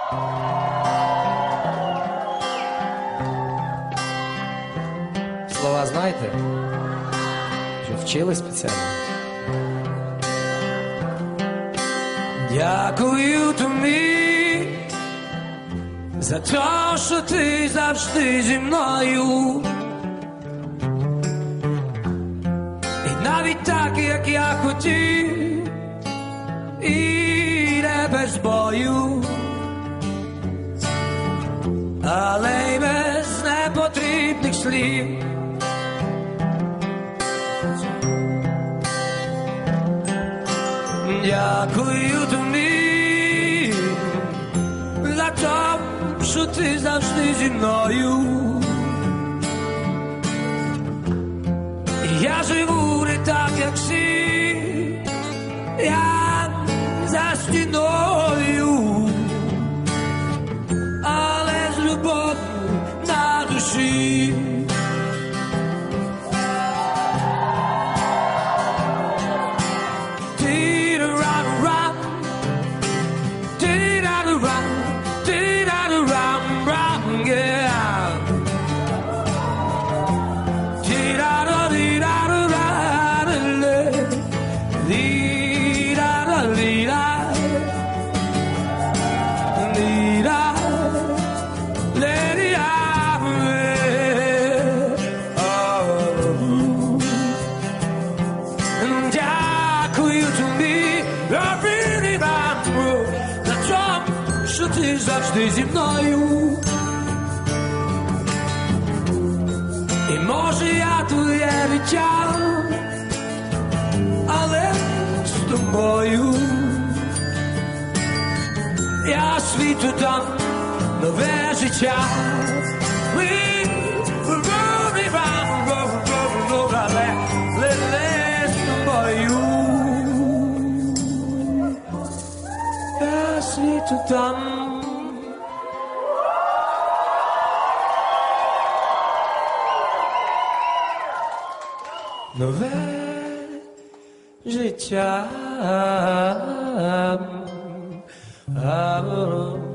Слова знаєте? Що вчили спеціально? Дякую тобі за те, що ти завжди зі мною. І навіть так, як я хотів, і не без бою, але й без непотрібних слів. Дякую тобі за те, що ти завжди зі мною. Я живу не так, як всі, я за стіною, але з любов'ю на душі. Що ти завжди зі мною. І може я твоє життя, але з тобою я світу дам нове життя. Але з тобою я світу дам нове життя.